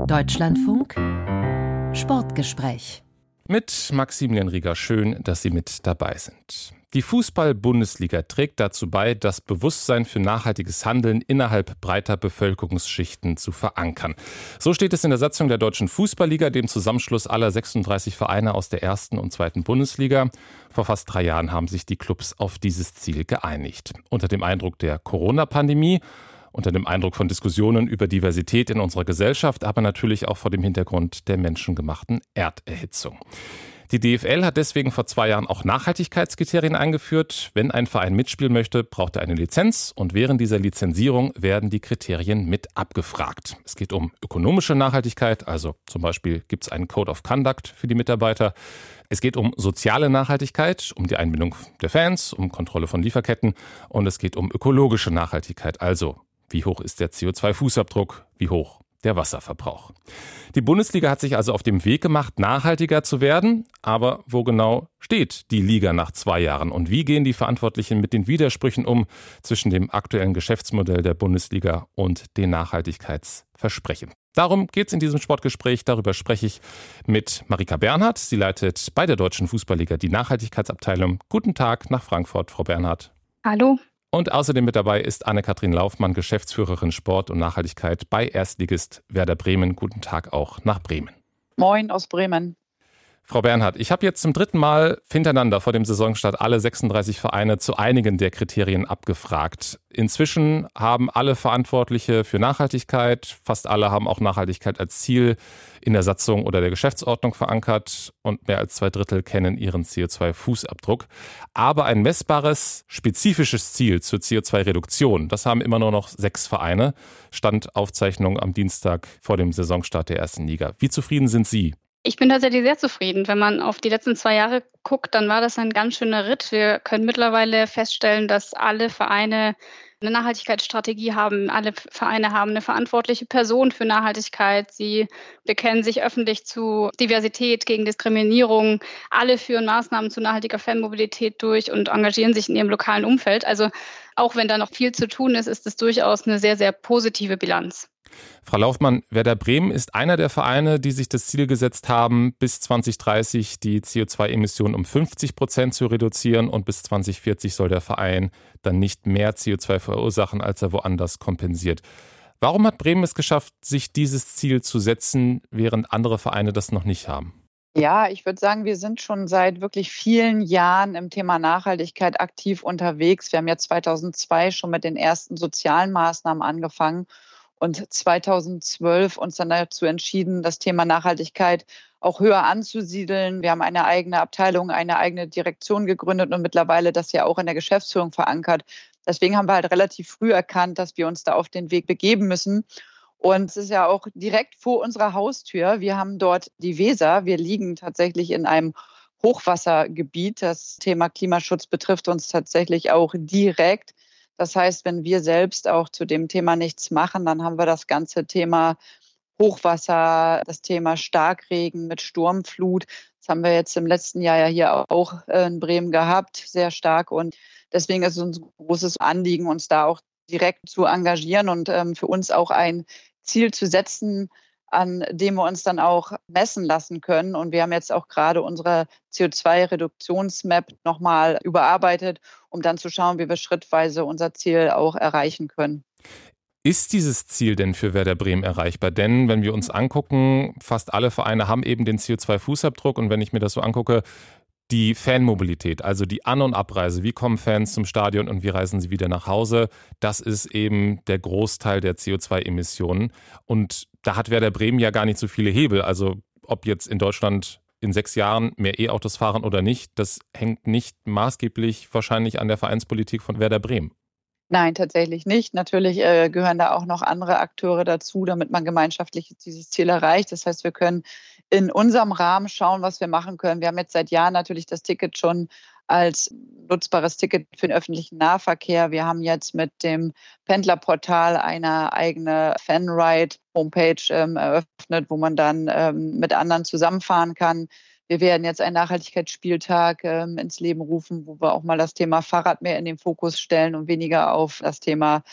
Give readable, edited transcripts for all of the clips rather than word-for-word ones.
Deutschlandfunk Sportgespräch mit Maximilian Rieger. Schön, dass Sie mit dabei sind. Die Fußball-Bundesliga trägt dazu bei, das Bewusstsein für nachhaltiges Handeln innerhalb breiter Bevölkerungsschichten zu verankern. So steht es in der Satzung der Deutschen Fußballliga, dem Zusammenschluss aller 36 Vereine aus der ersten und zweiten Bundesliga. Vor fast 3 Jahren haben sich die Clubs auf dieses Ziel geeinigt. Unter dem Eindruck der Corona-Pandemie, unter dem Eindruck von Diskussionen über Diversität in unserer Gesellschaft, aber natürlich auch vor dem Hintergrund der menschengemachten Erderhitzung. Die DFL hat deswegen vor 2 Jahren auch Nachhaltigkeitskriterien eingeführt. Wenn ein Verein mitspielen möchte, braucht er eine Lizenz und während dieser Lizenzierung werden die Kriterien mit abgefragt. Es geht um ökonomische Nachhaltigkeit, also zum Beispiel gibt es einen Code of Conduct für die Mitarbeiter. Es geht um soziale Nachhaltigkeit, um die Einbindung der Fans, um Kontrolle von Lieferketten und es geht um ökologische Nachhaltigkeit, also wie hoch ist der CO2-Fußabdruck, wie hoch der Wasserverbrauch. Die Bundesliga hat sich also auf dem Weg gemacht, nachhaltiger zu werden. Aber wo genau steht die Liga nach 2 Jahren? Und wie gehen die Verantwortlichen mit den Widersprüchen um zwischen dem aktuellen Geschäftsmodell der Bundesliga und den Nachhaltigkeitsversprechen? Darum geht es in diesem Sportgespräch. Darüber spreche ich mit Marika Bernhardt. Sie leitet bei der Deutschen Fußballliga die Nachhaltigkeitsabteilung. Guten Tag nach Frankfurt, Frau Bernhardt. Hallo. Und außerdem mit dabei ist Anne-Kathrin Laufmann, Geschäftsführerin Sport und Nachhaltigkeit bei Erstligist Werder Bremen. Guten Tag auch nach Bremen. Moin aus Bremen. Frau Bernhardt, ich habe jetzt zum 3. Mal hintereinander vor dem Saisonstart alle 36 Vereine zu einigen der Kriterien abgefragt. Inzwischen haben alle Verantwortliche für Nachhaltigkeit, fast alle haben auch Nachhaltigkeit als Ziel in der Satzung oder der Geschäftsordnung verankert und mehr als 2/3 kennen ihren CO2-Fußabdruck. Aber ein messbares, spezifisches Ziel zur CO2-Reduktion, das haben immer nur noch 6 Vereine. Stand Aufzeichnung am Dienstag vor dem Saisonstart der ersten Liga. Wie zufrieden sind Sie? Ich bin tatsächlich sehr zufrieden. Wenn man auf die letzten 2 Jahre guckt, dann war das ein ganz schöner Ritt. Wir können mittlerweile feststellen, dass alle Vereine eine Nachhaltigkeitsstrategie haben. Alle Vereine haben eine verantwortliche Person für Nachhaltigkeit. Sie bekennen sich öffentlich zu Diversität, gegen Diskriminierung. Alle führen Maßnahmen zu nachhaltiger Fanmobilität durch und engagieren sich in ihrem lokalen Umfeld. Also auch wenn da noch viel zu tun ist, ist es durchaus eine sehr, sehr positive Bilanz. Frau Laufmann, Werder Bremen ist einer der Vereine, die sich das Ziel gesetzt haben, bis 2030 die CO2-Emissionen um 50% zu reduzieren und bis 2040 soll der Verein dann nicht mehr CO2 verursachen, als er woanders kompensiert. Warum hat Bremen es geschafft, sich dieses Ziel zu setzen, während andere Vereine das noch nicht haben? Ja, ich würde sagen, wir sind schon seit wirklich vielen Jahren im Thema Nachhaltigkeit aktiv unterwegs. Wir haben ja 2002 schon mit den ersten sozialen Maßnahmen angefangen und 2012 uns dann dazu entschieden, das Thema Nachhaltigkeit auch höher anzusiedeln. Wir haben eine eigene Abteilung, eine eigene Direktion gegründet und mittlerweile das ja auch in der Geschäftsführung verankert. Deswegen haben wir halt relativ früh erkannt, dass wir uns da auf den Weg begeben müssen. Und es ist ja auch direkt vor unserer Haustür. Wir haben dort die Weser. Wir liegen tatsächlich in einem Hochwassergebiet. Das Thema Klimaschutz betrifft uns tatsächlich auch direkt. Das heißt, wenn wir selbst auch zu dem Thema nichts machen, dann haben wir das ganze Thema Hochwasser, das Thema Starkregen mit Sturmflut. Das haben wir jetzt im letzten Jahr ja hier auch in Bremen gehabt, sehr stark. Und deswegen ist es uns ein großes Anliegen, uns da auch direkt zu engagieren und für uns auch ein Ziel zu setzen, an dem wir uns dann auch messen lassen können. Und wir haben jetzt auch gerade unsere CO2-Reduktionsmap nochmal überarbeitet, um dann zu schauen, wie wir schrittweise unser Ziel auch erreichen können. Ist dieses Ziel denn für Werder Bremen erreichbar? Denn wenn wir uns angucken, fast alle Vereine haben eben den CO2-Fußabdruck. Und wenn ich mir das so angucke, die Fanmobilität, also die An- und Abreise, wie kommen Fans zum Stadion und wie reisen sie wieder nach Hause, das ist eben der Großteil der CO2-Emissionen. Und da hat Werder Bremen ja gar nicht so viele Hebel. Also ob jetzt in Deutschland in 6 Jahren mehr E-Autos fahren oder nicht, das hängt nicht maßgeblich wahrscheinlich an der Vereinspolitik von Werder Bremen. Nein, tatsächlich nicht. Natürlich gehören da auch noch andere Akteure dazu, damit man gemeinschaftlich dieses Ziel erreicht. Das heißt, wir können in unserem Rahmen schauen, was wir machen können. Wir haben jetzt seit Jahren natürlich das Ticket schon als nutzbares Ticket für den öffentlichen Nahverkehr. Wir haben jetzt mit dem Pendlerportal eine eigene Fanride-Homepage eröffnet, wo man dann mit anderen zusammenfahren kann. Wir werden jetzt einen Nachhaltigkeitsspieltag ins Leben rufen, wo wir auch mal das Thema Fahrrad mehr in den Fokus stellen und weniger auf das Thema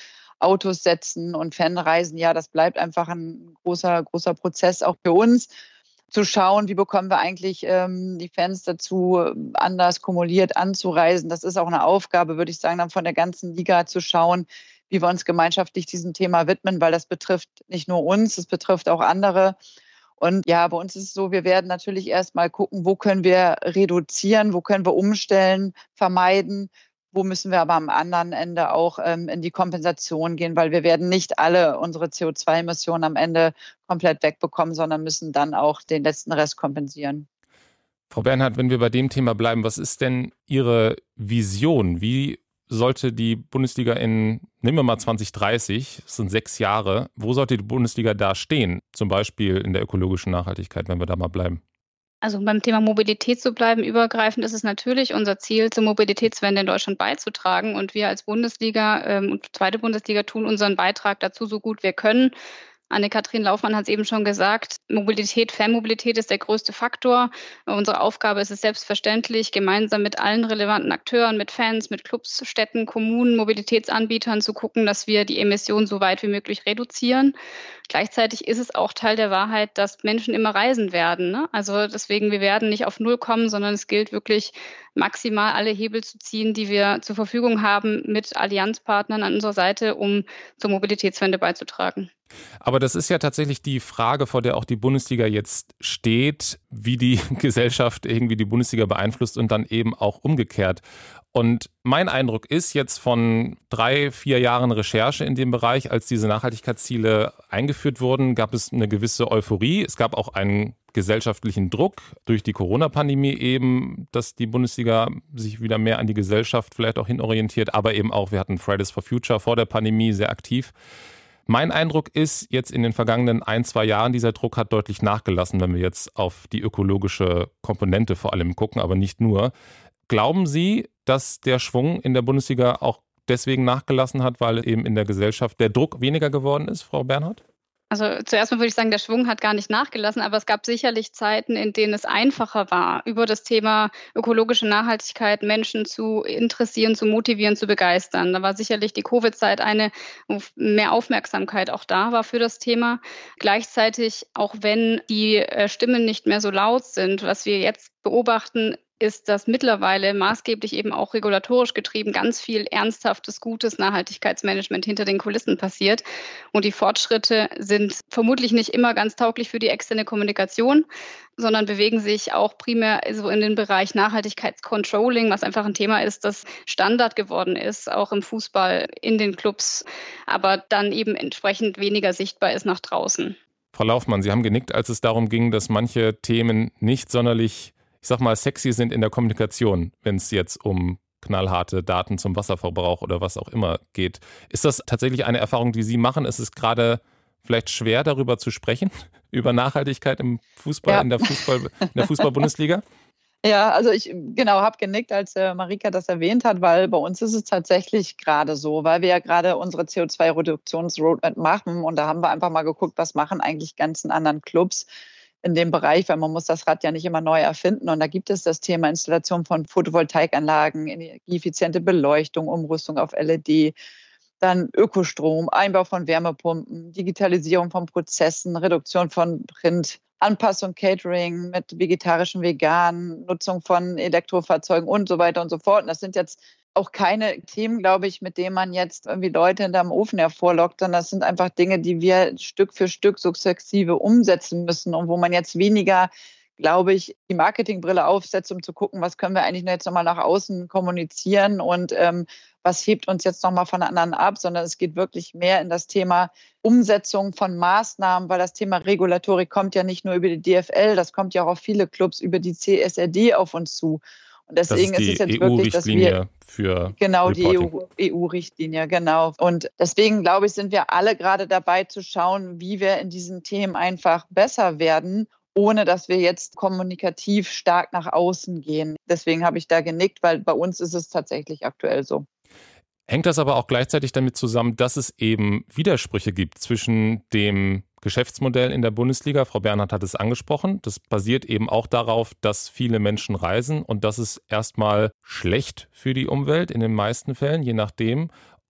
Autos setzen und Fanreisen. Ja, das bleibt einfach ein großer Prozess auch für uns, zu schauen, wie bekommen wir eigentlich die Fans dazu, anders kumuliert anzureisen. Das ist auch eine Aufgabe, würde ich sagen, dann von der ganzen Liga zu schauen, wie wir uns gemeinschaftlich diesem Thema widmen, weil das betrifft nicht nur uns, es betrifft auch andere. Und ja, bei uns ist es so, wir werden natürlich erstmal gucken, wo können wir reduzieren, wo können wir umstellen, vermeiden. Wo müssen wir aber am anderen Ende auch in die Kompensation gehen, weil wir werden nicht alle unsere CO2-Emissionen am Ende komplett wegbekommen, sondern müssen dann auch den letzten Rest kompensieren. Frau Bernhardt, wenn wir bei dem Thema bleiben, was ist denn Ihre Vision? Wie sollte die Bundesliga nehmen wir mal 2030, das sind 6 Jahre, wo sollte die Bundesliga da stehen? Zum Beispiel in der ökologischen Nachhaltigkeit, wenn wir da mal bleiben. Also beim Thema Mobilität zu bleiben, übergreifend ist es natürlich unser Ziel, zur Mobilitätswende in Deutschland beizutragen. Und wir als Bundesliga und zweite Bundesliga tun unseren Beitrag dazu so gut wir können. Anne-Kathrin Laufmann hat es eben schon gesagt, Fernmobilität ist der größte Faktor. Unsere Aufgabe ist es selbstverständlich, gemeinsam mit allen relevanten Akteuren, mit Fans, mit Clubs, Städten, Kommunen, Mobilitätsanbietern zu gucken, dass wir die Emissionen so weit wie möglich reduzieren. Gleichzeitig ist es auch Teil der Wahrheit, dass Menschen immer reisen werden, ne? Also deswegen, wir werden nicht auf Null kommen, sondern es gilt wirklich maximal alle Hebel zu ziehen, die wir zur Verfügung haben, mit Allianzpartnern an unserer Seite, um zur Mobilitätswende beizutragen. Aber das ist ja tatsächlich die Frage, vor der auch die Bundesliga jetzt steht, wie die Gesellschaft irgendwie die Bundesliga beeinflusst und dann eben auch umgekehrt. Und mein Eindruck ist jetzt von 3-4 Jahren Recherche in dem Bereich, als diese Nachhaltigkeitsziele eingeführt wurden, gab es eine gewisse Euphorie. Es gab auch einen gesellschaftlichen Druck durch die Corona-Pandemie eben, dass die Bundesliga sich wieder mehr an die Gesellschaft vielleicht auch hinorientiert. Aber eben auch, wir hatten Fridays for Future vor der Pandemie sehr aktiv. Mein Eindruck ist, jetzt in den vergangenen 1-2 Jahren, dieser Druck hat deutlich nachgelassen, wenn wir jetzt auf die ökologische Komponente vor allem gucken, aber nicht nur. Glauben Sie, dass der Schwung in der Bundesliga auch deswegen nachgelassen hat, weil eben in der Gesellschaft der Druck weniger geworden ist, Frau Bernhardt? Also zuerst mal würde ich sagen, der Schwung hat gar nicht nachgelassen, aber es gab sicherlich Zeiten, in denen es einfacher war, über das Thema ökologische Nachhaltigkeit Menschen zu interessieren, zu motivieren, zu begeistern. Da war sicherlich die Covid-Zeit eine, wo mehr Aufmerksamkeit auch da war für das Thema. Gleichzeitig, auch wenn die Stimmen nicht mehr so laut sind, was wir jetzt beobachten, ist, dass mittlerweile maßgeblich eben auch regulatorisch getrieben ganz viel ernsthaftes, gutes Nachhaltigkeitsmanagement hinter den Kulissen passiert. Und die Fortschritte sind vermutlich nicht immer ganz tauglich für die externe Kommunikation, sondern bewegen sich auch primär so in den Bereich Nachhaltigkeitscontrolling, was einfach ein Thema ist, das Standard geworden ist, auch im Fußball, in den Clubs, aber dann eben entsprechend weniger sichtbar ist nach draußen. Frau Laufmann, Sie haben genickt, als es darum ging, dass manche Themen nicht sonderlich, ich sag mal, sexy sind in der Kommunikation, wenn es jetzt um knallharte Daten zum Wasserverbrauch oder was auch immer geht. Ist das tatsächlich eine Erfahrung, die Sie machen? Ist es gerade vielleicht schwer, darüber zu sprechen, über Nachhaltigkeit im Fußball, ja, in der Fußball-Bundesliga? Ja, also ich habe genickt, als Marika das erwähnt hat, weil bei uns ist es tatsächlich gerade so, weil wir ja gerade unsere CO2-Reduktions-Roadmap machen und da haben wir einfach mal geguckt, was machen eigentlich ganzen anderen Clubs in dem Bereich, weil man muss das Rad ja nicht immer neu erfinden. Und da gibt es das Thema Installation von Photovoltaikanlagen, energieeffiziente Beleuchtung, Umrüstung auf LED, dann Ökostrom, Einbau von Wärmepumpen, Digitalisierung von Prozessen, Reduktion von Print, Anpassung Catering mit vegetarischen, veganen, Nutzung von Elektrofahrzeugen und so weiter und so fort. Und das sind jetzt auch keine Themen, glaube ich, mit denen man jetzt irgendwie Leute hinterm Ofen hervorlockt, sondern das sind einfach Dinge, die wir Stück für Stück sukzessive umsetzen müssen und wo man jetzt weniger, glaube ich, die Marketingbrille aufsetzt, um zu gucken, was können wir eigentlich jetzt nochmal nach außen kommunizieren und was hebt uns jetzt nochmal von anderen ab, sondern es geht wirklich mehr in das Thema Umsetzung von Maßnahmen, weil das Thema Regulatorik kommt ja nicht nur über die DFL, das kommt ja auch auf viele Clubs über die CSRD auf uns zu. Und deswegen ist es jetzt wirklich, dass wir genau Reporting. Die EU-Richtlinie, genau. Und deswegen, glaube ich, sind wir alle gerade dabei zu schauen, wie wir in diesen Themen einfach besser werden, ohne dass wir jetzt kommunikativ stark nach außen gehen. Deswegen habe ich da genickt, weil bei uns ist es tatsächlich aktuell so. Hängt das aber auch gleichzeitig damit zusammen, dass es eben Widersprüche gibt zwischen dem Geschäftsmodell in der Bundesliga? Frau Bernhardt hat es angesprochen. Das basiert eben auch darauf, dass viele Menschen reisen und das ist erstmal schlecht für die Umwelt in den meisten Fällen, je nachdem.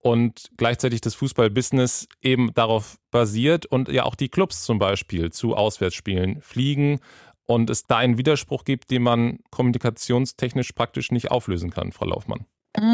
und gleichzeitig das Fußballbusiness eben darauf basiert und ja auch die Clubs zum Beispiel zu Auswärtsspielen fliegen und es da einen Widerspruch gibt, den man kommunikationstechnisch praktisch nicht auflösen kann, Frau Laufmann?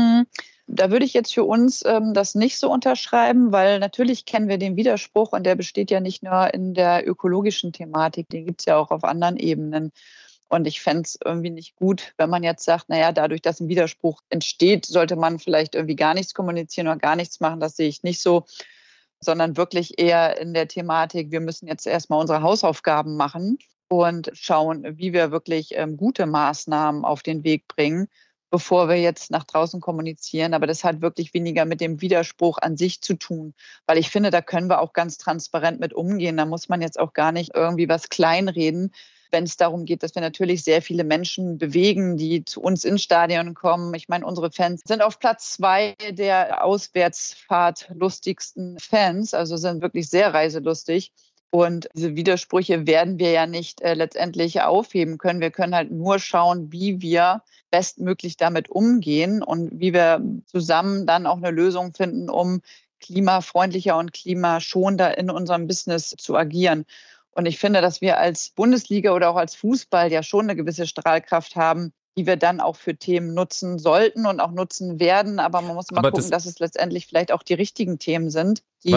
Da würde ich jetzt für uns das nicht so unterschreiben, weil natürlich kennen wir den Widerspruch und der besteht ja nicht nur in der ökologischen Thematik, den gibt es ja auch auf anderen Ebenen. Und ich fände es irgendwie nicht gut, wenn man jetzt sagt, naja, dadurch, dass ein Widerspruch entsteht, sollte man vielleicht irgendwie gar nichts kommunizieren oder gar nichts machen. Das sehe ich nicht so, sondern wirklich eher in der Thematik, wir müssen jetzt erstmal unsere Hausaufgaben machen und schauen, wie wir wirklich gute Maßnahmen auf den Weg bringen, bevor wir jetzt nach draußen kommunizieren. Aber das hat wirklich weniger mit dem Widerspruch an sich zu tun, weil ich finde, da können wir auch ganz transparent mit umgehen. Da muss man jetzt auch gar nicht irgendwie was kleinreden, wenn es darum geht, dass wir natürlich sehr viele Menschen bewegen, die zu uns ins Stadion kommen. Ich meine, unsere Fans sind auf Platz 2 der auswärtsfahrtlustigsten Fans, also sind wirklich sehr reiselustig. Und diese Widersprüche werden wir ja nicht letztendlich aufheben können. Wir können halt nur schauen, wie wir bestmöglich damit umgehen und wie wir zusammen dann auch eine Lösung finden, um klimafreundlicher und klimaschonender in unserem Business zu agieren. Und ich finde, dass wir als Bundesliga oder auch als Fußball ja schon eine gewisse Strahlkraft haben, die wir dann auch für Themen nutzen sollten und auch nutzen werden. Aber man muss mal gucken, dass es letztendlich vielleicht auch die richtigen Themen sind, die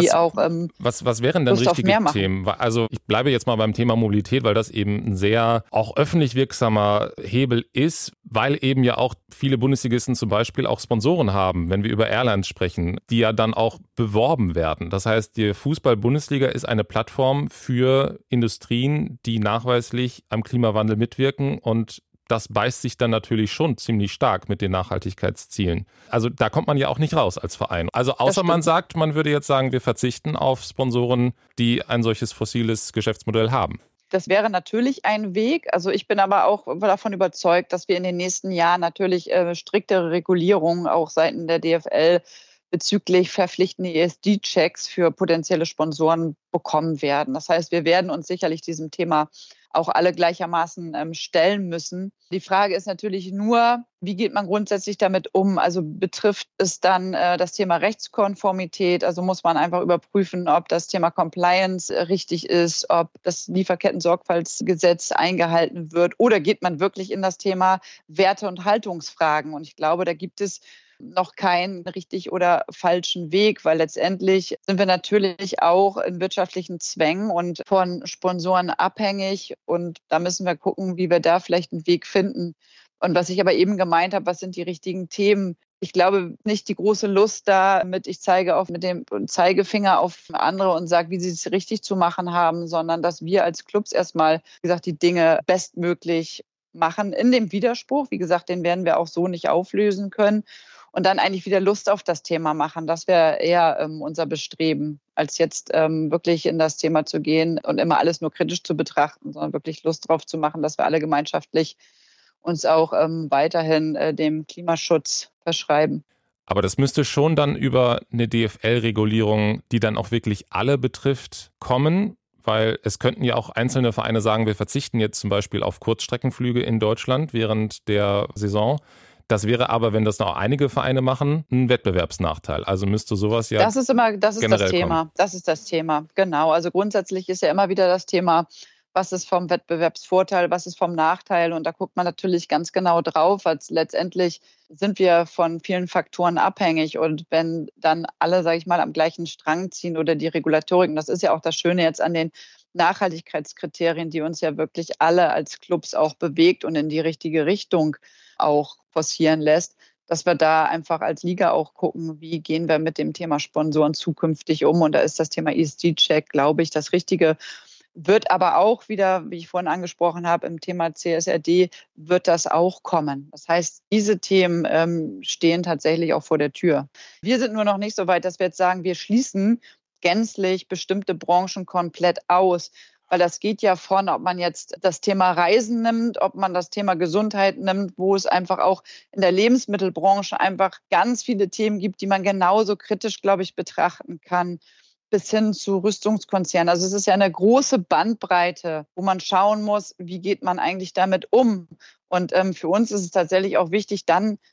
was wären denn richtige Themen? Also ich bleibe jetzt mal beim Thema Mobilität, weil das eben ein sehr auch öffentlich wirksamer Hebel ist, weil eben ja auch viele Bundesligisten zum Beispiel auch Sponsoren haben, wenn wir über Airlines sprechen, die ja dann auch beworben werden. Das heißt, die Fußball-Bundesliga ist eine Plattform für Industrien, die nachweislich am Klimawandel mitwirken, und das beißt sich dann natürlich schon ziemlich stark mit den Nachhaltigkeitszielen. Also da kommt man ja auch nicht raus als Verein. Also außer man sagt, man würde jetzt sagen, wir verzichten auf Sponsoren, die ein solches fossiles Geschäftsmodell haben. Das wäre natürlich ein Weg. Also ich bin aber auch davon überzeugt, dass wir in den nächsten Jahren natürlich striktere Regulierungen auch seitens der DFL bezüglich verpflichtender ESG-Checks für potenzielle Sponsoren bekommen werden. Das heißt, wir werden uns sicherlich diesem Thema auch alle gleichermaßen stellen müssen. Die Frage ist natürlich nur, wie geht man grundsätzlich damit um? Also betrifft es dann das Thema Rechtskonformität? Also muss man einfach überprüfen, ob das Thema Compliance richtig ist, ob das Lieferketten-Sorgfaltsgesetz eingehalten wird, oder geht man wirklich in das Thema Werte- und Haltungsfragen? Und ich glaube, da gibt es noch keinen richtig oder falschen Weg, weil letztendlich sind wir natürlich auch in wirtschaftlichen Zwängen und von Sponsoren abhängig, und da müssen wir gucken, wie wir da vielleicht einen Weg finden. Und was ich aber eben gemeint habe, was sind die richtigen Themen? Ich glaube nicht die große Lust damit, ich zeige mit dem Zeigefinger auf andere und sage, wie sie es richtig zu machen haben, sondern dass wir als Clubs erstmal, wie gesagt, die Dinge bestmöglich machen in dem Widerspruch. Wie gesagt, den werden wir auch so nicht auflösen können. Und dann eigentlich wieder Lust auf das Thema machen. Das wäre eher unser Bestreben, als jetzt wirklich in das Thema zu gehen und immer alles nur kritisch zu betrachten, sondern wirklich Lust drauf zu machen, dass wir alle gemeinschaftlich uns auch weiterhin dem Klimaschutz verschreiben. Aber das müsste schon dann über eine DFL-Regulierung, die dann auch wirklich alle betrifft, kommen. Weil es könnten ja auch einzelne Vereine sagen, wir verzichten jetzt zum Beispiel auf Kurzstreckenflüge in Deutschland während der Saison. Das wäre aber, wenn das noch einige Vereine machen, ein Wettbewerbsnachteil. Also müsste sowas ja das ist das Thema. Kommen. Das ist das Thema, genau. Also grundsätzlich ist ja immer wieder das Thema, was ist vom Wettbewerbsvorteil, was ist vom Nachteil. Und da guckt man natürlich ganz genau drauf, weil letztendlich sind wir von vielen Faktoren abhängig. Und wenn dann alle, sage ich mal, am gleichen Strang ziehen oder die Regulatoriken, das ist ja auch das Schöne jetzt an den Nachhaltigkeitskriterien, die uns ja wirklich alle als Clubs auch bewegt und in die richtige Richtung auch forcieren lässt, dass wir da einfach als Liga auch gucken, wie gehen wir mit dem Thema Sponsoren zukünftig um. Und da ist das Thema ESG-Check, glaube ich, das Richtige. Wird aber auch wieder, wie ich vorhin angesprochen habe, im Thema CSRD wird das auch kommen. Das heißt, diese Themen stehen tatsächlich auch vor der Tür. Wir sind nur noch nicht so weit, dass wir jetzt sagen, wir schließen gänzlich bestimmte Branchen komplett aus. Weil das geht ja von, ob man jetzt das Thema Reisen nimmt, ob man das Thema Gesundheit nimmt, wo es einfach auch in der Lebensmittelbranche einfach ganz viele Themen gibt, die man genauso kritisch, glaube ich, betrachten kann, bis hin zu Rüstungskonzernen. Also es ist ja eine große Bandbreite, wo man schauen muss, wie geht man eigentlich damit um. Und für uns ist es tatsächlich auch wichtig, dann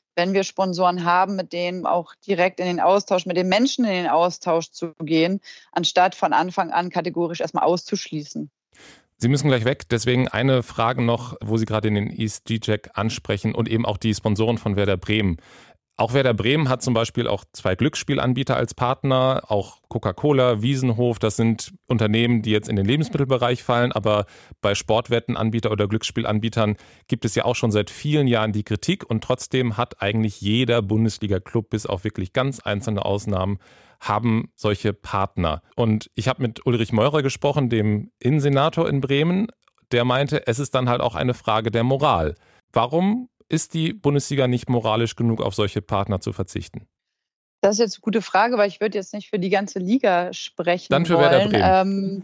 wenn wir Sponsoren haben, mit denen auch direkt in den Austausch, mit den Menschen in den Austausch zu gehen, anstatt von Anfang an kategorisch erstmal auszuschließen. Sie müssen gleich weg, deswegen eine Frage noch, wo Sie gerade den ESG-Check ansprechen und eben auch die Sponsoren von Werder Bremen. Auch Werder Bremen hat zum Beispiel auch 2 Glücksspielanbieter als Partner, auch Coca-Cola, Wiesenhof, das sind Unternehmen, die jetzt in den Lebensmittelbereich fallen, aber bei Sportwettenanbietern oder Glücksspielanbietern gibt es ja auch schon seit vielen Jahren die Kritik und trotzdem hat eigentlich jeder Bundesliga-Club, bis auf wirklich ganz einzelne Ausnahmen, haben solche Partner. Und ich habe mit Ulrich Meurer gesprochen, dem Innensenator in Bremen, der meinte, es ist dann halt auch eine Frage der Moral. Warum ist die Bundesliga nicht moralisch genug, auf solche Partner zu verzichten? Das ist jetzt eine gute Frage, weil ich würde jetzt nicht für die ganze Liga sprechen Dann für wollen. Werder Bremen.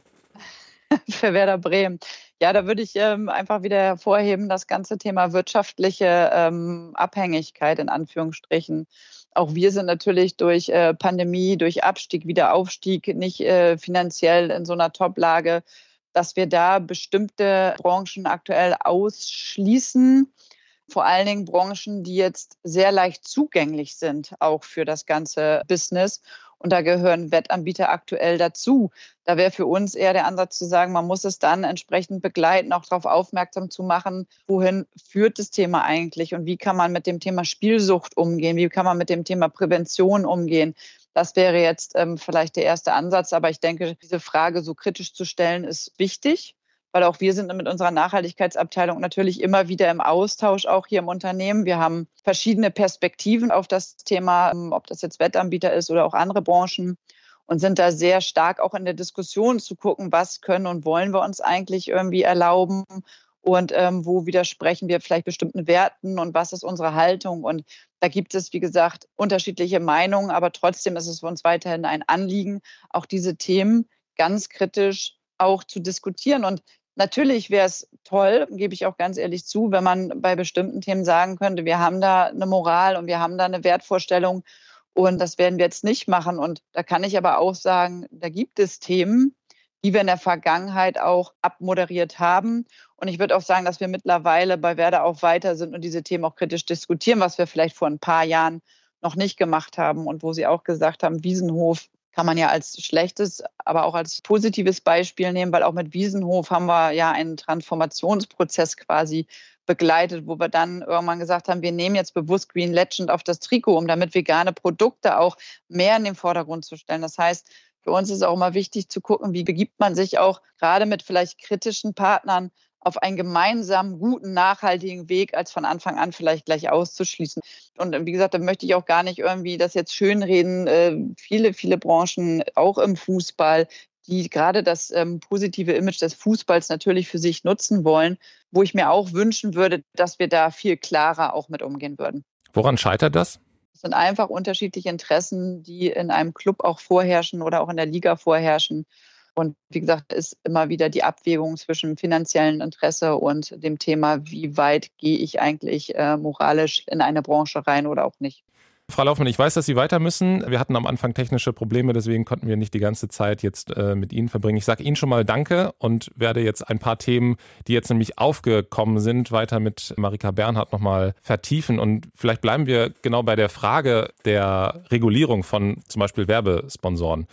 Für Werder Bremen. Ja, da würde ich einfach wieder hervorheben, das ganze Thema wirtschaftliche Abhängigkeit in Anführungsstrichen. Auch wir sind natürlich durch Pandemie, durch Abstieg, Wiederaufstieg nicht finanziell in so einer Top-Lage, dass wir da bestimmte Branchen aktuell ausschließen. Vor allen Dingen Branchen, die jetzt sehr leicht zugänglich sind, auch für das ganze Business. Und da gehören Wettanbieter aktuell dazu. Da wäre für uns eher der Ansatz zu sagen, man muss es dann entsprechend begleiten, auch darauf aufmerksam zu machen, wohin führt das Thema eigentlich und wie kann man mit dem Thema Spielsucht umgehen, wie kann man mit dem Thema Prävention umgehen. Das wäre jetzt vielleicht der erste Ansatz. Aber ich denke, diese Frage so kritisch zu stellen, ist wichtig. Weil auch wir sind mit unserer Nachhaltigkeitsabteilung natürlich immer wieder im Austausch, auch hier im Unternehmen. Wir haben verschiedene Perspektiven auf das Thema, ob das jetzt Wettanbieter ist oder auch andere Branchen und sind da sehr stark auch in der Diskussion zu gucken, was können und wollen wir uns eigentlich irgendwie erlauben und wo widersprechen wir vielleicht bestimmten Werten und was ist unsere Haltung. Und da gibt es, wie gesagt, unterschiedliche Meinungen, aber trotzdem ist es für uns weiterhin ein Anliegen, auch diese Themen ganz kritisch auch zu diskutieren. Und natürlich wäre es toll, gebe ich auch ganz ehrlich zu, wenn man bei bestimmten Themen sagen könnte, wir haben da eine Moral und wir haben da eine Wertvorstellung und das werden wir jetzt nicht machen. Und da kann ich aber auch sagen, da gibt es Themen, die wir in der Vergangenheit auch abmoderiert haben. Und ich würde auch sagen, dass wir mittlerweile bei Werder auch weiter sind und diese Themen auch kritisch diskutieren, was wir vielleicht vor ein paar Jahren noch nicht gemacht haben und wo Sie auch gesagt haben, Wiesenhof kann man ja als schlechtes, aber auch als positives Beispiel nehmen, weil auch mit Wiesenhof haben wir ja einen Transformationsprozess quasi begleitet, wo wir dann irgendwann gesagt haben, wir nehmen jetzt bewusst Green Legend auf das Trikot, um damit vegane Produkte auch mehr in den Vordergrund zu stellen. Das heißt, für uns ist auch immer wichtig zu gucken, wie begibt man sich auch gerade mit vielleicht kritischen Partnern auf einen gemeinsamen, guten, nachhaltigen Weg, als von Anfang an vielleicht gleich auszuschließen. Und wie gesagt, da möchte ich auch gar nicht irgendwie das jetzt schönreden. Viele Branchen, auch im Fußball, die gerade das positive Image des Fußballs natürlich für sich nutzen wollen, wo ich mir auch wünschen würde, dass wir da viel klarer auch mit umgehen würden. Woran scheitert das? Es sind einfach unterschiedliche Interessen, die in einem Club auch vorherrschen oder auch in der Liga vorherrschen. Und wie gesagt, ist immer wieder die Abwägung zwischen finanziellem Interesse und dem Thema, wie weit gehe ich eigentlich moralisch in eine Branche rein oder auch nicht. Frau Laufmann, ich weiß, dass Sie weiter müssen. Wir hatten am Anfang technische Probleme, deswegen konnten wir nicht die ganze Zeit jetzt mit Ihnen verbringen. Ich sage Ihnen schon mal Danke und werde jetzt ein paar Themen, die jetzt nämlich aufgekommen sind, weiter mit Marika Bernhardt nochmal vertiefen. Und vielleicht bleiben wir genau bei der Frage der Regulierung von zum Beispiel Werbesponsoren.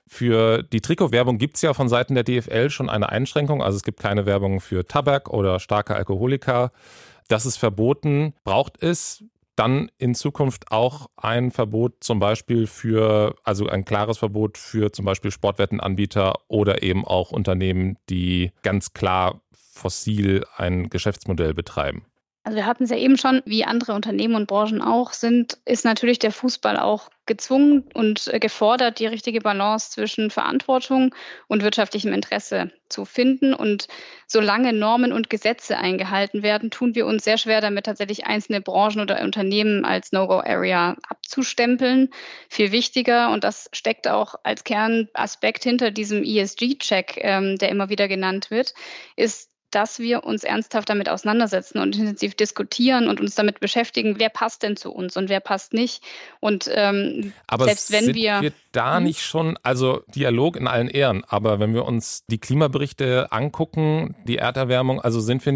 Für die Trikotwerbung gibt es ja von Seiten der DFL schon eine Einschränkung. Also es gibt keine Werbung für Tabak oder starke Alkoholika. Das ist verboten. Braucht es dann in Zukunft auch ein Verbot zum Beispiel also ein klares Verbot für zum Beispiel Sportwettenanbieter oder eben auch Unternehmen, die ganz klar fossil ein Geschäftsmodell betreiben? Also wir hatten es ja eben schon, wie andere Unternehmen und Branchen auch sind, ist natürlich der Fußball auch gezwungen und gefordert, die richtige Balance zwischen Verantwortung und wirtschaftlichem Interesse zu finden. Und solange Normen und Gesetze eingehalten werden, tun wir uns sehr schwer damit, tatsächlich einzelne Branchen oder Unternehmen als No-Go-Area abzustempeln. Viel wichtiger, und das steckt auch als Kernaspekt hinter diesem ESG-Check, der immer wieder genannt wird, ist, dass wir uns ernsthaft damit auseinandersetzen und intensiv diskutieren und uns damit beschäftigen, wer passt denn zu uns und wer passt nicht. Und aber selbst wenn sind wir da nicht schon, also Dialog in allen Ehren, aber wenn wir uns die Klimaberichte angucken, die Erderwärmung, also sind wir nicht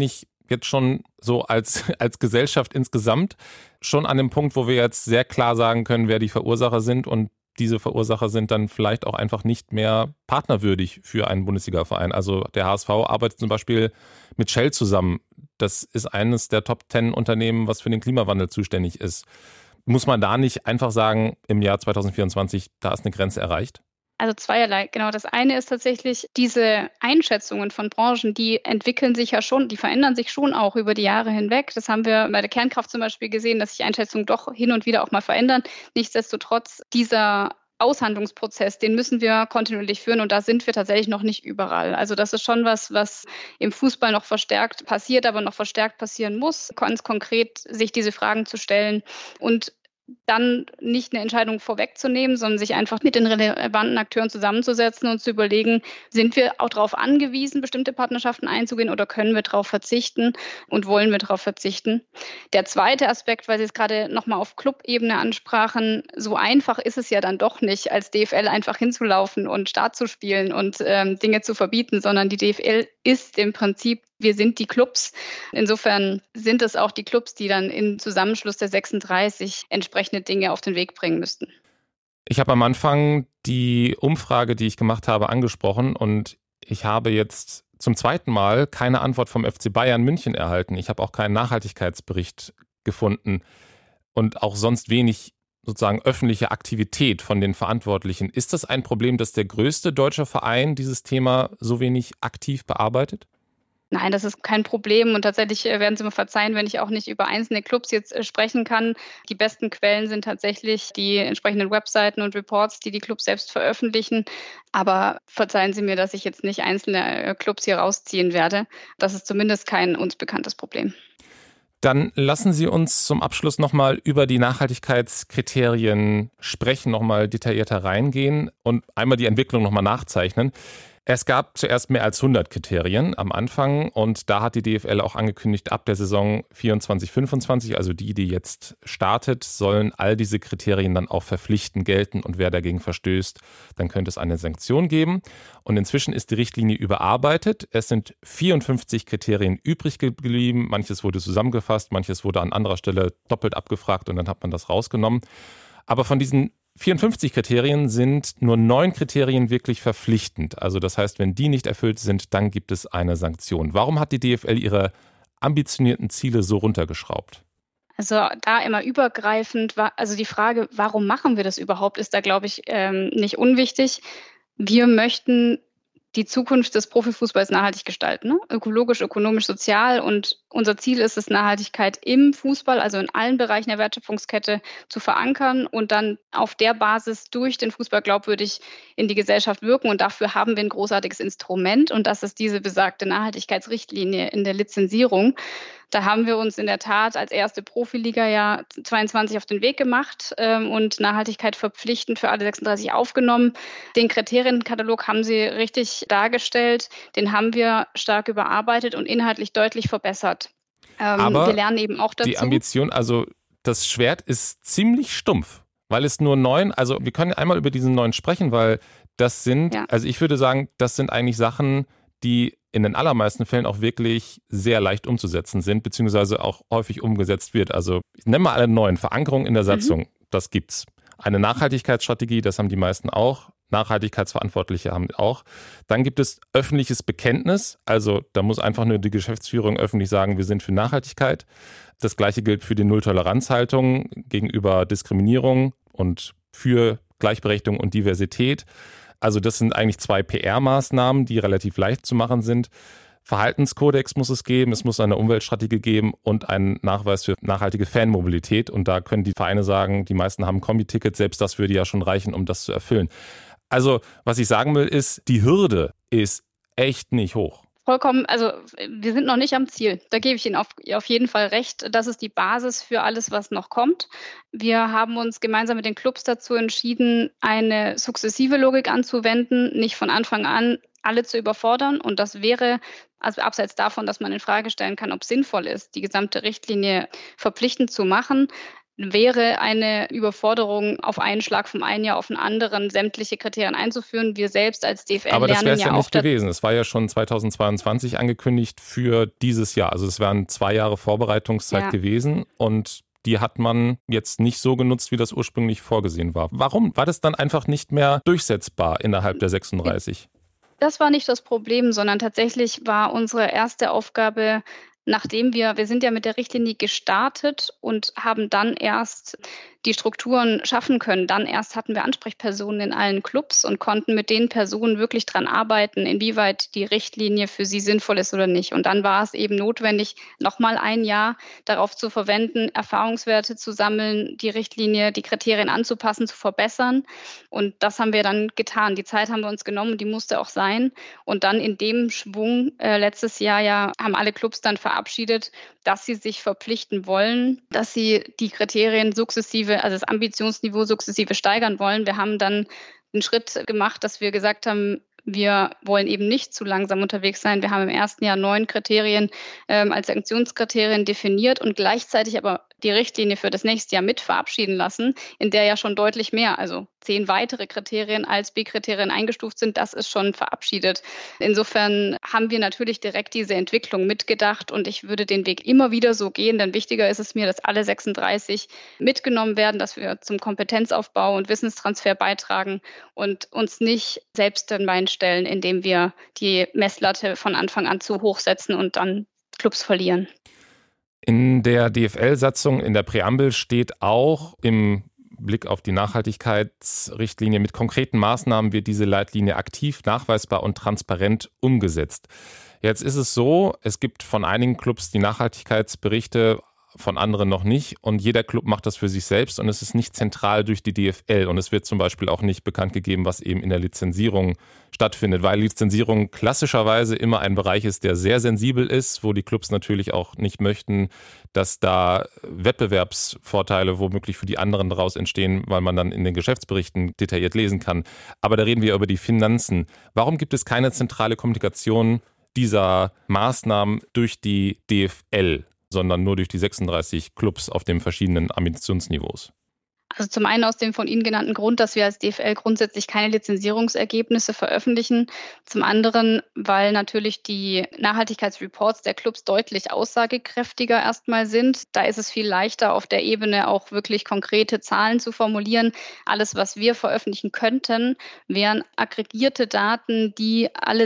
jetzt schon so als Gesellschaft insgesamt schon an dem Punkt, wo wir jetzt sehr klar sagen können, wer die Verursacher sind, und diese Verursacher sind dann vielleicht auch einfach nicht mehr partnerwürdig für einen Bundesliga-Verein. Also der HSV arbeitet zum Beispiel mit Shell zusammen. Das ist eines der Top-10 Unternehmen, was für den Klimawandel zuständig ist. Muss man da nicht einfach sagen, im Jahr 2024, da ist eine Grenze erreicht? Also zweierlei. Genau, das eine ist tatsächlich, diese Einschätzungen von Branchen, die entwickeln sich ja schon, die verändern sich schon auch über die Jahre hinweg. Das haben wir bei der Kernkraft zum Beispiel gesehen, dass sich Einschätzungen doch hin und wieder auch mal verändern. Nichtsdestotrotz, dieser Aushandlungsprozess, den müssen wir kontinuierlich führen, und da sind wir tatsächlich noch nicht überall. Also das ist schon was im Fußball noch verstärkt passiert, aber noch verstärkt passieren muss, ganz konkret sich diese Fragen zu stellen und dann nicht eine Entscheidung vorwegzunehmen, sondern sich einfach mit den relevanten Akteuren zusammenzusetzen und zu überlegen, sind wir auch darauf angewiesen, bestimmte Partnerschaften einzugehen, oder können wir darauf verzichten und wollen wir darauf verzichten? Der zweite Aspekt, weil Sie es gerade nochmal auf Clubebene ansprachen, so einfach ist es ja dann doch nicht, als DFL einfach hinzulaufen und Start zu spielen und Dinge zu verbieten, sondern die DFL ist im Prinzip, wir sind die Clubs. Insofern sind es auch die Clubs, die dann im Zusammenschluss der 36 entsprechende Dinge auf den Weg bringen müssten. Ich habe am Anfang die Umfrage, die ich gemacht habe, angesprochen, und ich habe jetzt zum zweiten Mal keine Antwort vom FC Bayern München erhalten. Ich habe auch keinen Nachhaltigkeitsbericht gefunden und auch sonst wenig sozusagen öffentliche Aktivität von den Verantwortlichen. Ist das ein Problem, dass der größte deutsche Verein dieses Thema so wenig aktiv bearbeitet? Nein, das ist kein Problem, und tatsächlich werden Sie mir verzeihen, wenn ich auch nicht über einzelne Clubs jetzt sprechen kann. Die besten Quellen sind tatsächlich die entsprechenden Webseiten und Reports, die Clubs selbst veröffentlichen. Aber verzeihen Sie mir, dass ich jetzt nicht einzelne Clubs hier rausziehen werde. Das ist zumindest kein uns bekanntes Problem. Dann lassen Sie uns zum Abschluss nochmal über die Nachhaltigkeitskriterien sprechen, nochmal detaillierter reingehen und einmal die Entwicklung nochmal nachzeichnen. Es gab zuerst mehr als 100 Kriterien am Anfang, und da hat die DFL auch angekündigt, ab der Saison 24/25, also die jetzt startet, sollen all diese Kriterien dann auch verpflichtend gelten, und wer dagegen verstößt, dann könnte es eine Sanktion geben. Und inzwischen ist die Richtlinie überarbeitet. Es sind 54 Kriterien übrig geblieben. Manches wurde zusammengefasst, manches wurde an anderer Stelle doppelt abgefragt, und dann hat man das rausgenommen. Aber von diesen 54 Kriterien sind nur 9 Kriterien wirklich verpflichtend. Also das heißt, wenn die nicht erfüllt sind, dann gibt es eine Sanktion. Warum hat die DFL ihre ambitionierten Ziele so runtergeschraubt? Also da immer übergreifend, also die Frage, warum machen wir das überhaupt, ist da, glaube ich, nicht unwichtig. Wir möchten die Zukunft des Profifußballs nachhaltig gestalten, ne? Ökologisch, ökonomisch, sozial. Und unser Ziel ist es, Nachhaltigkeit im Fußball, also in allen Bereichen der Wertschöpfungskette, zu verankern und dann auf der Basis durch den Fußball glaubwürdig in die Gesellschaft wirken. Und dafür haben wir ein großartiges Instrument, und das ist diese besagte Nachhaltigkeitsrichtlinie in der Lizenzierung. Da haben wir uns in der Tat als erste Profiliga ja 22 auf den Weg gemacht und Nachhaltigkeit verpflichtend für alle 36 aufgenommen. Den Kriterienkatalog haben Sie richtig dargestellt. Den haben wir stark überarbeitet und inhaltlich deutlich verbessert. Aber wir lernen eben auch dazu. Die Ambition, also das Schwert ist ziemlich stumpf, weil es nur 9, also wir können einmal über diesen 9 sprechen, weil das sind, Also ich würde sagen, das sind eigentlich Sachen, die in den allermeisten Fällen auch wirklich sehr leicht umzusetzen sind, beziehungsweise auch häufig umgesetzt wird. Also ich nenne mal alle 9. Verankerung in der Satzung, das gibt's. Eine Nachhaltigkeitsstrategie, das haben die meisten auch. Nachhaltigkeitsverantwortliche haben auch. Dann gibt es öffentliches Bekenntnis, also da muss einfach nur die Geschäftsführung öffentlich sagen, wir sind für Nachhaltigkeit. Das Gleiche gilt für die Null-Toleranz-Haltung gegenüber Diskriminierung und für Gleichberechtigung und Diversität. Also das sind eigentlich 2 PR-Maßnahmen, die relativ leicht zu machen sind. Verhaltenskodex muss es geben, es muss eine Umweltstrategie geben und einen Nachweis für nachhaltige Fanmobilität. Und da können die Vereine sagen, die meisten haben Kombi-Tickets, selbst das würde ja schon reichen, um das zu erfüllen. Also was ich sagen will ist, die Hürde ist echt nicht hoch. Vollkommen, also wir sind noch nicht am Ziel. Da gebe ich Ihnen auf jeden Fall recht. Das ist die Basis für alles, was noch kommt. Wir haben uns gemeinsam mit den Clubs dazu entschieden, eine sukzessive Logik anzuwenden, nicht von Anfang an alle zu überfordern. Und das wäre, also abseits davon, dass man in Frage stellen kann, ob es sinnvoll ist, die gesamte Richtlinie verpflichtend zu machen, wäre eine Überforderung, auf einen Schlag vom einen Jahr auf den anderen sämtliche Kriterien einzuführen. Wir selbst als DFL Aber das wäre lernen es ja nicht gewesen. Es war ja schon 2022 angekündigt für dieses Jahr. Also es wären 2 Jahre Vorbereitungszeit gewesen und die hat man jetzt nicht so genutzt, wie das ursprünglich vorgesehen war. Warum war das dann einfach nicht mehr durchsetzbar innerhalb der 36? Das war nicht das Problem, sondern tatsächlich war unsere erste Aufgabe, nachdem wir sind ja mit der Richtlinie gestartet und haben dann erst die Strukturen schaffen können. Dann erst hatten wir Ansprechpersonen in allen Clubs und konnten mit den Personen wirklich dran arbeiten, inwieweit die Richtlinie für sie sinnvoll ist oder nicht. Und dann war es eben notwendig, nochmal ein Jahr darauf zu verwenden, Erfahrungswerte zu sammeln, die Richtlinie, die Kriterien anzupassen, zu verbessern. Und das haben wir dann getan. Die Zeit haben wir uns genommen und die musste auch sein. Und dann in dem Schwung letztes Jahr haben alle Clubs dann verabschiedet, dass sie sich verpflichten wollen, dass sie die Kriterien sukzessive, also das Ambitionsniveau sukzessive steigern wollen. Wir haben dann einen Schritt gemacht, dass wir gesagt haben, wir wollen eben nicht zu langsam unterwegs sein. Wir haben im ersten Jahr 9 Kriterien als Sanktionskriterien definiert und gleichzeitig aber die Richtlinie für das nächste Jahr mit verabschieden lassen, in der ja schon deutlich mehr, also 10 weitere Kriterien als B-Kriterien eingestuft sind. Das ist schon verabschiedet. Insofern haben wir natürlich direkt diese Entwicklung mitgedacht und ich würde den Weg immer wieder so gehen, denn wichtiger ist es mir, dass alle 36 mitgenommen werden, dass wir zum Kompetenzaufbau und Wissenstransfer beitragen und uns nicht selbst ein Bein stellen, indem wir die Messlatte von Anfang an zu hoch setzen und dann Clubs verlieren. In der DFL-Satzung, in der Präambel steht auch im Blick auf die Nachhaltigkeitsrichtlinie, mit konkreten Maßnahmen wird diese Leitlinie aktiv, nachweisbar und transparent umgesetzt. Jetzt ist es so, es gibt von einigen Clubs die Nachhaltigkeitsberichte, von anderen noch nicht und jeder Club macht das für sich selbst und es ist nicht zentral durch die DFL und es wird zum Beispiel auch nicht bekannt gegeben, was eben in der Lizenzierung stattfindet, weil Lizenzierung klassischerweise immer ein Bereich ist, der sehr sensibel ist, wo die Clubs natürlich auch nicht möchten, dass da Wettbewerbsvorteile womöglich für die anderen daraus entstehen, weil man dann in den Geschäftsberichten detailliert lesen kann. Aber da reden wir über die Finanzen. Warum gibt es keine zentrale Kommunikation dieser Maßnahmen durch die DFL? Sondern nur durch die 36 Clubs auf den verschiedenen Ambitionsniveaus? Also zum einen aus dem von Ihnen genannten Grund, dass wir als DFL grundsätzlich keine Lizenzierungsergebnisse veröffentlichen. Zum anderen, weil natürlich die Nachhaltigkeitsreports der Clubs deutlich aussagekräftiger erstmal sind. Da ist es viel leichter, auf der Ebene auch wirklich konkrete Zahlen zu formulieren. Alles, was wir veröffentlichen könnten, wären aggregierte Daten, die alle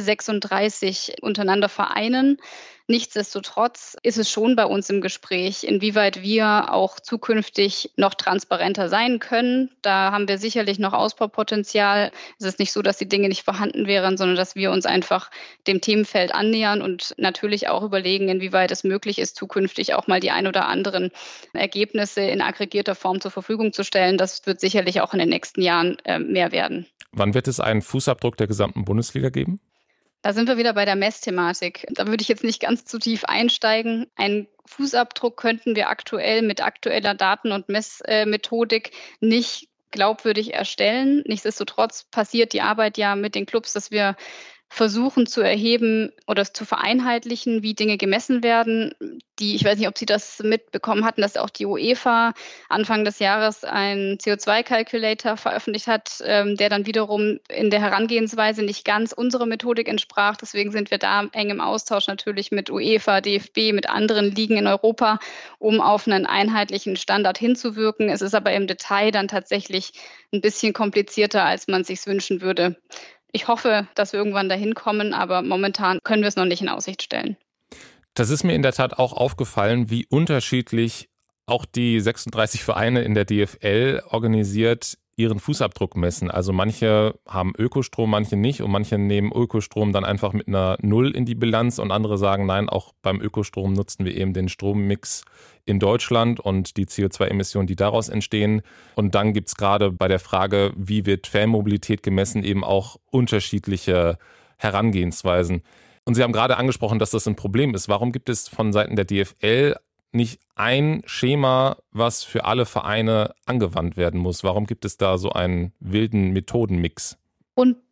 36 untereinander vereinen. Nichtsdestotrotz ist es schon bei uns im Gespräch, inwieweit wir auch zukünftig noch transparenter sein können. Da haben wir sicherlich noch Ausbaupotenzial. Es ist nicht so, dass die Dinge nicht vorhanden wären, sondern dass wir uns einfach dem Themenfeld annähern und natürlich auch überlegen, inwieweit es möglich ist, zukünftig auch mal die ein oder anderen Ergebnisse in aggregierter Form zur Verfügung zu stellen. Das wird sicherlich auch in den nächsten Jahren mehr werden. Wann wird es einen Fußabdruck der gesamten Bundesliga geben? Da sind wir wieder bei der Messthematik. Da würde ich jetzt nicht ganz zu tief einsteigen. Einen Fußabdruck könnten wir aktuell mit aktueller Daten- und Messmethodik nicht glaubwürdig erstellen. Nichtsdestotrotz passiert die Arbeit ja mit den Clubs, dass wir versuchen zu erheben oder zu vereinheitlichen, wie Dinge gemessen werden. Ich weiß nicht, ob Sie das mitbekommen hatten, dass auch die UEFA Anfang des Jahres einen CO2-Calculator veröffentlicht hat, der dann wiederum in der Herangehensweise nicht ganz unserer Methodik entsprach. Deswegen sind wir da eng im Austausch natürlich mit UEFA, DFB, mit anderen Ligen in Europa, um auf einen einheitlichen Standard hinzuwirken. Es ist aber im Detail dann tatsächlich ein bisschen komplizierter, als man es sich wünschen würde. Ich hoffe, dass wir irgendwann dahin kommen, aber momentan können wir es noch nicht in Aussicht stellen. Das ist mir in der Tat auch aufgefallen, wie unterschiedlich auch die 36 Vereine in der DFL organisiert ihren Fußabdruck messen. Also manche haben Ökostrom, manche nicht und manche nehmen Ökostrom dann einfach mit einer Null in die Bilanz und andere sagen, nein, auch beim Ökostrom nutzen wir eben den Strommix in Deutschland und die CO2-Emissionen, die daraus entstehen. Und dann gibt es gerade bei der Frage, wie wird Fanmobilität gemessen, eben auch unterschiedliche Herangehensweisen. Und Sie haben gerade angesprochen, dass das ein Problem ist. Warum gibt es von Seiten der DFL nicht ein Schema, was für alle Vereine angewandt werden muss? Warum gibt es da so einen wilden Methodenmix? Und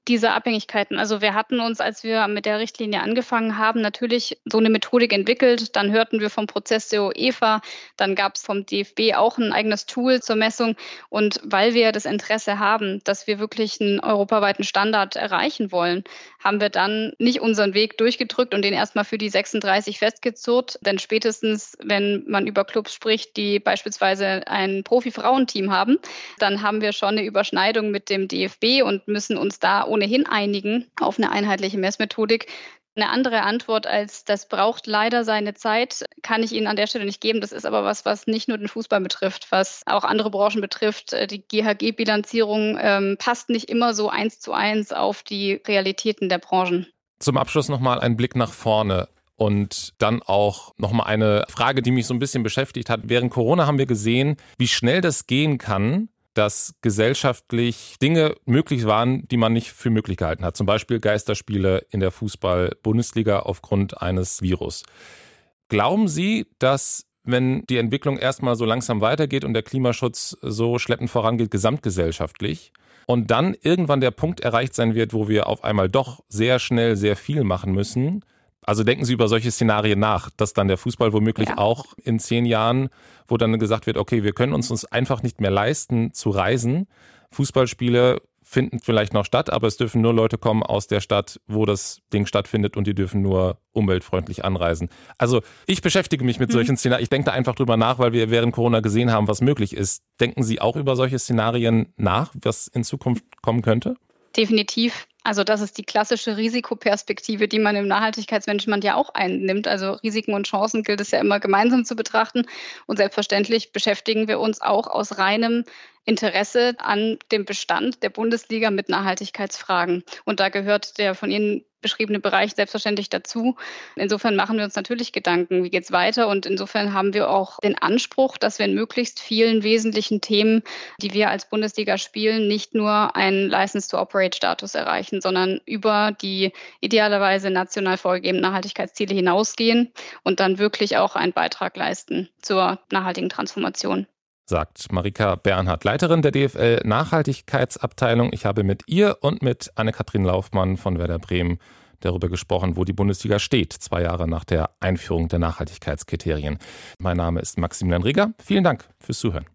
diese Abhängigkeiten. Also wir hatten uns, als wir mit der Richtlinie angefangen haben, natürlich so eine Methodik entwickelt. Dann hörten wir vom Prozess der UEFA, dann gab es vom DFB auch ein eigenes Tool zur Messung. Und weil wir das Interesse haben, dass wir wirklich einen europaweiten Standard erreichen wollen, haben wir dann nicht unseren Weg durchgedrückt und den erstmal für die 36 festgezurrt. Denn spätestens, wenn man über Clubs spricht, die beispielsweise ein Profi-Frauenteam haben, dann haben wir schon eine Überschneidung mit dem DFB und müssen uns da ohnehin einigen auf eine einheitliche Messmethodik. Eine andere Antwort als das braucht leider seine Zeit, kann ich Ihnen an der Stelle nicht geben. Das ist aber was nicht nur den Fußball betrifft, was auch andere Branchen betrifft. Die GHG-Bilanzierung passt nicht immer so 1:1 auf die Realitäten der Branchen. Zum Abschluss nochmal ein Blick nach vorne. Und dann auch nochmal eine Frage, die mich so ein bisschen beschäftigt hat. Während Corona haben wir gesehen, wie schnell das gehen kann, dass gesellschaftlich Dinge möglich waren, die man nicht für möglich gehalten hat. Zum Beispiel Geisterspiele in der Fußball-Bundesliga aufgrund eines Virus. Glauben Sie, dass, wenn die Entwicklung erstmal so langsam weitergeht und der Klimaschutz so schleppend vorangeht, gesamtgesellschaftlich, und dann irgendwann der Punkt erreicht sein wird, wo wir auf einmal doch sehr schnell sehr viel machen müssen? Also denken Sie über solche Szenarien nach, dass dann der Fußball womöglich auch in 10 Jahren, wo dann gesagt wird, okay, wir können uns einfach nicht mehr leisten zu reisen. Fußballspiele finden vielleicht noch statt, aber es dürfen nur Leute kommen aus der Stadt, wo das Ding stattfindet und die dürfen nur umweltfreundlich anreisen. Also ich beschäftige mich mit solchen Szenarien. Ich denke da einfach drüber nach, weil wir während Corona gesehen haben, was möglich ist. Denken Sie auch über solche Szenarien nach, was in Zukunft kommen könnte? Definitiv. Also das ist die klassische Risikoperspektive, die man im Nachhaltigkeitsmanagement ja auch einnimmt. Also Risiken und Chancen gilt es ja immer gemeinsam zu betrachten. Und selbstverständlich beschäftigen wir uns auch aus reinem Interesse an dem Bestand der Bundesliga mit Nachhaltigkeitsfragen. Und da gehört der von Ihnen beschriebene Bereich selbstverständlich dazu. Insofern machen wir uns natürlich Gedanken, wie geht's weiter? Und insofern haben wir auch den Anspruch, dass wir in möglichst vielen wesentlichen Themen, die wir als Bundesliga spielen, nicht nur einen License-to-Operate-Status erreichen, sondern über die idealerweise national vorgegebenen Nachhaltigkeitsziele hinausgehen und dann wirklich auch einen Beitrag leisten zur nachhaltigen Transformation. Sagt Marika Bernhard, Leiterin der DFL-Nachhaltigkeitsabteilung. Ich habe mit ihr und mit Anne-Kathrin Laufmann von Werder Bremen darüber gesprochen, wo die Bundesliga steht, 2 Jahre nach der Einführung der Nachhaltigkeitskriterien. Mein Name ist Maximilian Rieger. Vielen Dank fürs Zuhören.